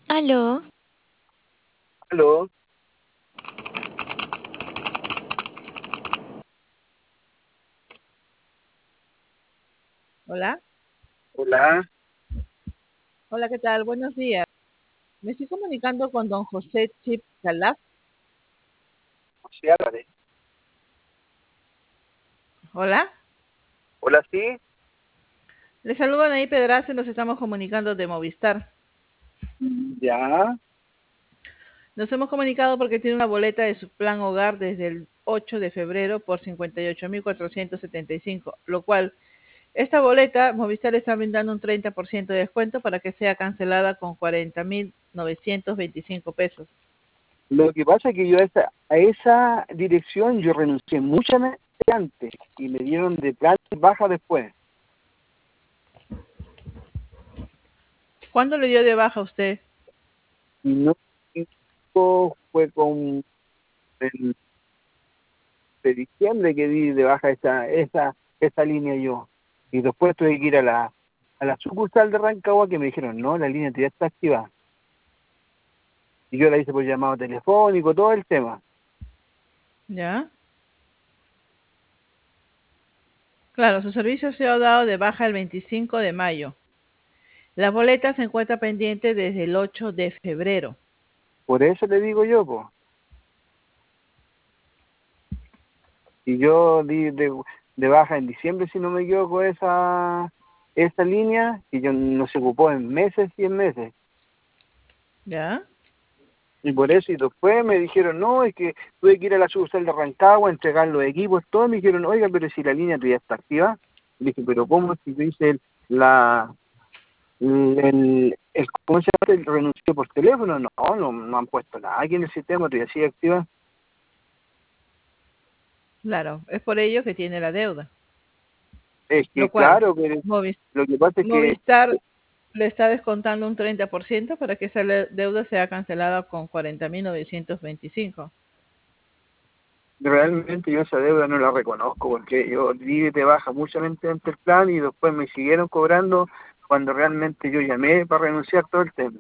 Aló, Aló, Hola, hola, hola, ¿qué tal? Buenos días. Me estoy comunicando con don José Chip Calaf. José Álvarez. Hola, Hola, sí, le saludo Anaí Pedraza y nos estamos comunicando de Movistar. ya, Nos hemos comunicado porque tiene una boleta de su plan hogar desde el 8 de febrero por 58.475, lo cual esta boleta Movistar le está brindando un 30% de descuento para que sea cancelada con 40.925 pesos. lo que pasa es que yo a esa dirección yo renuncié muchas veces antes y me dieron de planta baja después. ¿Cuándo le dio de baja a usted? Y no fue con el de diciembre que di de baja esa línea yo. Y después tuve que ir a la sucursal de Rancagua que me dijeron, no, la línea ya está activada. Y yo la hice por llamado telefónico, todo el tema. ¿Ya? Claro, su servicio se ha dado de baja el 25 de mayo. La boleta se encuentra pendiente desde el 8 de febrero. Por eso le digo yo, pues. Y yo di de baja en diciembre, si no me equivoco, esa línea, y yo no se ocupó en meses y en meses. ¿Ya? Y por eso, y después me dijeron, no, es que tuve que ir a la sucursal de Rancagua, entregar los equipos, todo, me dijeron, oiga, pero si la línea tuya está activa. Y dije, pero ¿cómo si yo hice ¿cómo se llama? El renuncio por teléfono? No, no han puesto nada aquí en el sistema, tuya sigue activa. Claro, es por ello que tiene la deuda. Es que Lo cual, claro, pero Movis- lo que pasa es que Movistar le está descontando un 30% para que esa deuda sea cancelada con 40.925. realmente yo esa deuda no la reconozco porque yo di de baja mucha gente ante el plan y después me siguieron cobrando cuando realmente yo llamé para renunciar todo el tema.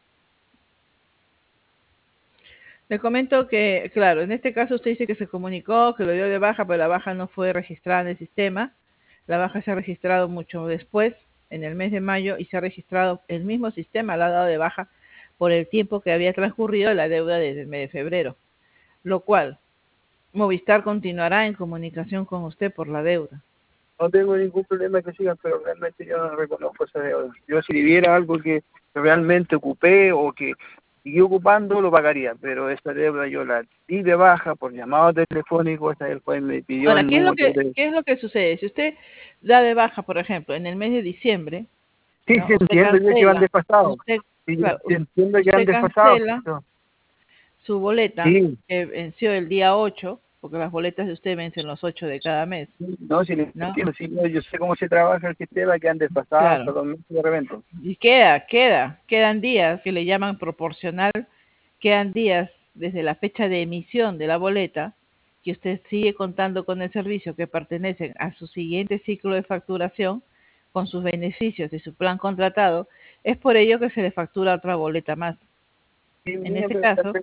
Le comento que, claro, en este caso usted dice que se comunicó, que lo dio de baja, pero la baja no fue registrada en el sistema. La baja se ha registrado mucho después, en el mes de mayo, y se ha registrado el mismo sistema, la ha dado de baja por el tiempo que había transcurrido la deuda desde el mes de febrero, lo cual Movistar continuará en comunicación con usted por la deuda. No tengo ningún problema que sigan, pero realmente yo no reconozco esa deuda. Yo si viviera algo que realmente ocupé o que seguí ocupando, lo pagaría, pero esa deuda yo la di de baja por llamado telefónico, hasta el juez me pidió Ahora, el número de... qué es lo que sucede? Si usted da de baja, por ejemplo, en el mes de diciembre, Sí, sí ¿no? Usted entiendo yo que van cancela, desfasados. usted, Sí, claro, sí entiendo que van usted desfasados. cancela Pero... su boleta Sí, que venció el día 8, porque las boletas de usted vencen los 8 de cada mes, no, si le ¿no? entiendo, sí, no, yo sé cómo se trabaja el sistema, que han desfasado hasta Claro. 2 meses de repente. Y quedan días que le llaman proporcional, quedan días desde la fecha de emisión de la boleta que usted sigue contando con el servicio que pertenecen a su siguiente ciclo de facturación con sus beneficios de su plan contratado, es por ello que se le factura otra boleta más. Sí, En mira, este pero caso,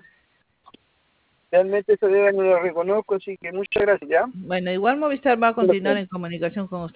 realmente esa deuda no la reconozco, así que muchas gracias, ¿ya? bueno, igual Movistar va a continuar en comunicación con usted.